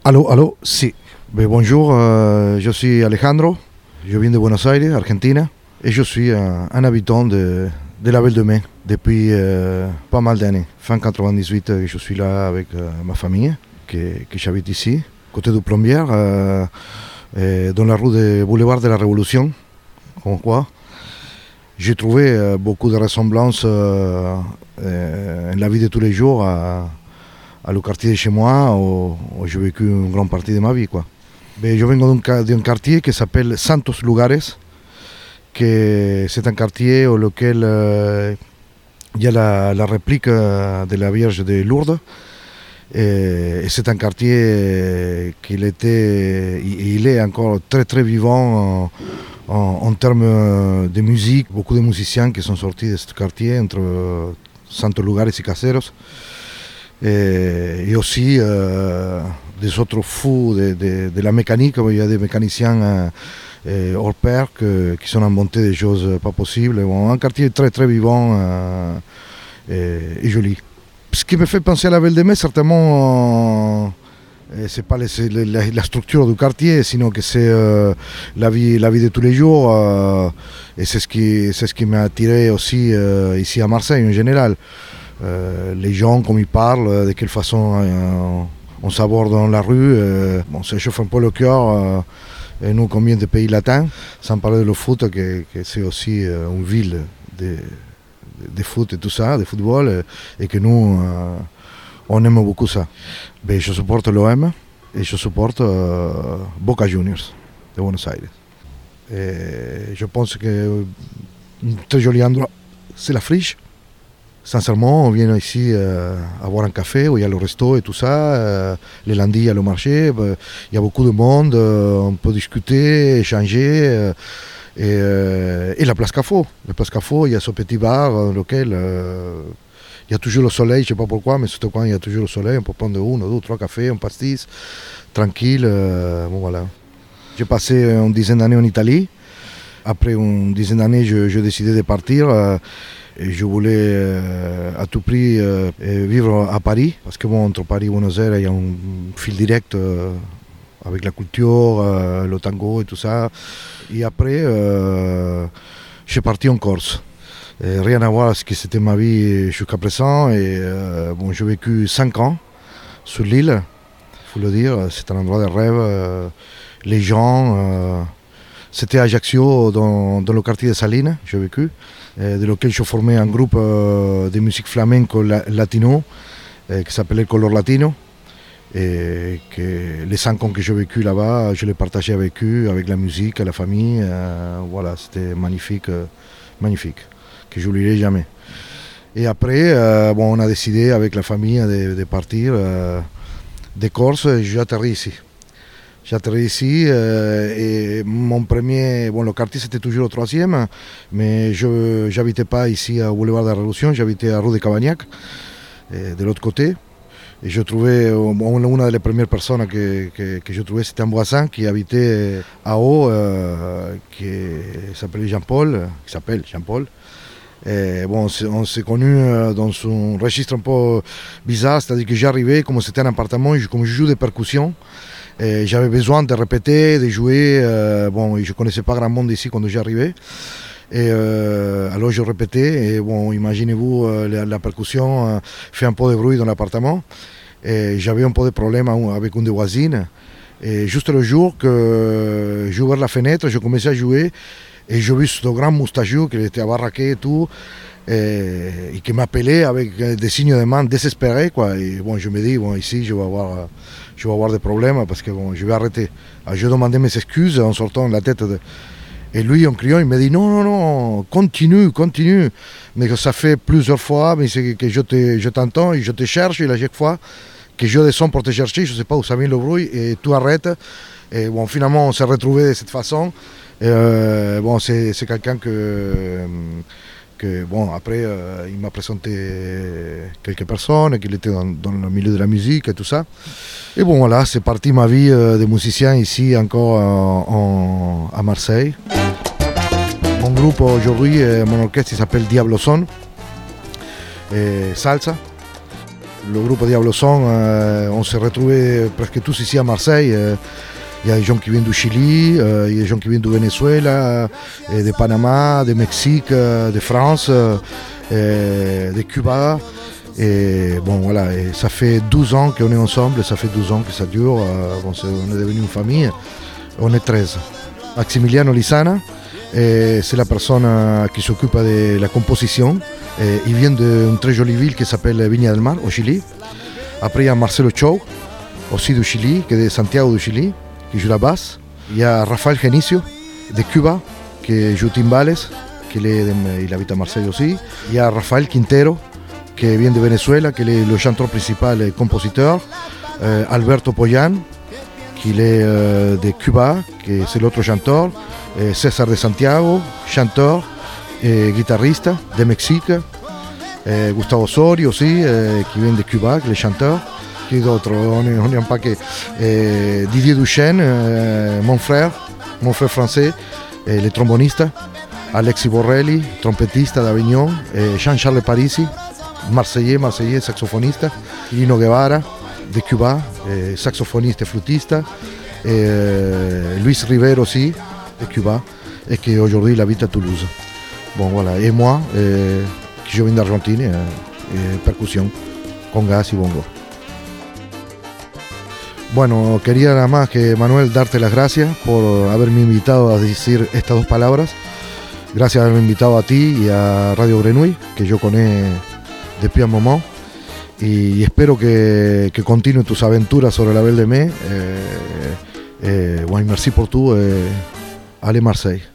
Allô, si. Bonjour, je suis Alejandro, je viens de Buenos Aires, Argentine, et je suis un habitant de la Ville de Mai depuis pas mal d'années. Fin 98, je suis là avec ma famille, que j'habite ici, côté de Plombières, dans la rue de Boulevard de la Révolution, comme quoi. J'ai trouvé beaucoup de ressemblances dans la vie de tous les jours à le quartier de chez moi où j'ai vécu une grande partie de ma vie, quoi. Mais je vengo d'un quartier qui s'appelle Santos Lugares, que c'est un quartier au lequel il y a la réplique de la Vierge de Lourdes. Et c'est un quartier qu'il il est encore très très vivant en termes de musique. Beaucoup de musiciens qui sont sortis de ce quartier entre Santos Lugares et Caseros. Et aussi des autres fous de la mécanique. Il y a des mécaniciens hors pair qui sont inventés des choses pas possibles. Bon, un quartier très très vivant et joli. Ce qui me fait penser à la Ville de Mai, certainement, c'est pas la structure du quartier, sinon que c'est la vie de tous les jours. Et c'est ce qui m'a attiré aussi ici à Marseille en général. Les gens, comme ils parlent, de quelle façon on s'aborde dans la rue, ça chauffe un peu le cœur. Et nous, combien de pays latins, sans parler de le foot, que c'est aussi une ville de foot et tout ça, de football, et que nous, on aime beaucoup ça. Mais je supporte l'OM et je supporte Boca Juniors de Buenos Aires. Et je pense que un très joli endroit, c'est la Friche. Sincèrement, on vient ici à boire un café, où il y a le resto et tout ça. Les lundis, il y a le marché, il y a beaucoup de monde, on peut discuter, échanger. Et la place Cafo. La place Cafo, il y a ce petit bar dans lequel il y a toujours le soleil, je ne sais pas pourquoi, mais surtout quand il y a toujours le soleil, on peut prendre un, deux, trois cafés, un pastis, tranquille. Bon, voilà. J'ai passé une dizaine d'années en Italie. Après une dizaine d'années, j'ai décidé de partir. Et je voulais à tout prix vivre à Paris, parce que bon, entre Paris et Buenos Aires, il y a un fil direct avec la culture, le tango et tout ça. Et après, je suis parti en Corse. Rien à voir avec ce que c'était ma vie jusqu'à présent. Et bon, j'ai vécu 5 ans sur l'île, il faut le dire. C'est un endroit de rêve. Les gens, c'était à Ajaccio, dans le quartier de Salines, j'ai vécu. De lequel je formais un groupe de musique flamenco latino qui s'appelait Color Latino. Et que les 5 ans que j'ai vécu là-bas, je les partageais avec eux, avec la musique, la famille. Voilà, c'était magnifique, magnifique, que je n'oublierai jamais. Et après, bon, on a décidé avec la famille de partir de Corse et j'ai atterri ici. J'ai atterri ici et mon premier, bon, le quartier c'était toujours le 3e, mais je n'habitais pas ici à Boulevard de la Révolution, j'habitais à rue de Cavagnac, de l'autre côté. Et je trouvais, une des premières personnes que je trouvais, c'était un voisin qui habitait à Haut, qui s'appelle Jean-Paul. Et bon, on s'est connus dans un registre un peu bizarre, c'est-à-dire que j'arrivais, comme c'était un appartement, comme je joue des percussions. Et j'avais besoin de répéter, de jouer. Bon, je ne connaissais pas grand monde ici quand j'arrivais. Et alors je répétais. Et bon, imaginez-vous, la percussion fait un peu de bruit dans l'appartement. Et j'avais un peu de problème avec une des voisines. Et juste le jour que j'ai ouvert la fenêtre, je commençais à jouer. Et j'ai vu ce grand moustachu qui était abarraqué et tout. Et qui m'appelait avec des signes de main désespérés, quoi. Et bon, je me dis, bon, ici, je vais avoir des problèmes parce que bon, je vais arrêter. Alors, je demandais mes excuses en sortant de la tête. Et lui, en criant, il me dit non, continue. Mais que ça fait plusieurs fois mais c'est que je t'entends et je te cherche. Et à chaque fois que je descends pour te chercher, je ne sais pas où ça vient le bruit et tout arrête. Et bon, finalement, on s'est retrouvés de cette façon. Bon, c'est quelqu'un que bon, après, il m'a présenté quelques personnes, qu'il était dans le milieu de la musique et tout ça. Et bon, voilà, c'est parti ma vie de musicien ici encore à Marseille. Mon groupe aujourd'hui, mon orchestre, il s'appelle Diablo Son, salsa. le groupe Diablo Son, on s'est retrouvés presque tous ici à Marseille. Il y a des gens qui viennent du Chili, il y a des gens qui viennent du Venezuela, de Panama, de Mexique, de France, de Cuba. Et bon voilà, et ça fait 12 ans qu'on est ensemble, ça fait 12 ans que ça dure, on est devenu une famille, on est 13. Maximiliano Lizana, c'est la personne qui s'occupe de la composition. Il vient d'une très jolie ville qui s'appelle Viña del Mar, au Chili. Après, il y a Marcelo Chou, aussi du Chili, qui est de Santiago du Chili, qui joue la basse. Il y a Rafael Genicio, de Cuba, qui joue timbales, il habite à Marseille aussi. Il y a Rafael Quintero, qui vient de Venezuela, qui est le chanteur principal et compositeur. Alberto Poyan, qui est de Cuba, qui c'est l'autre chanteur. César de Santiago, chanteur et guitariste de Mexique. Gustavo Osorio aussi, qui vient de Cuba, qui est chanteur. Qui d'autre? On est un paquet. Didier Duchesne, mon frère français, le tromboniste. Alexis Borrelli, trompettista d'Avignon. Jean-Charles Parisi, marseillais, saxophoniste. Lino Guevara, de Cuba, saxophoniste et flûtiste. Luis Rivero aussi, de Cuba, et qui aujourd'hui il habite à Toulouse. Bon voilà, et moi, qui je viens d'Argentine, percusión, congas y bongo. Bueno, quería nada más que Manuel darte las gracias por haberme invitado a decir estas dos palabras. Gracias por haberme invitado a ti y a Radio Grenouille, que yo connais depuis un moment. Y espero que continúen tus aventuras sobre la Belle de Mai. Bueno, merci pour tout. Allez Marseille.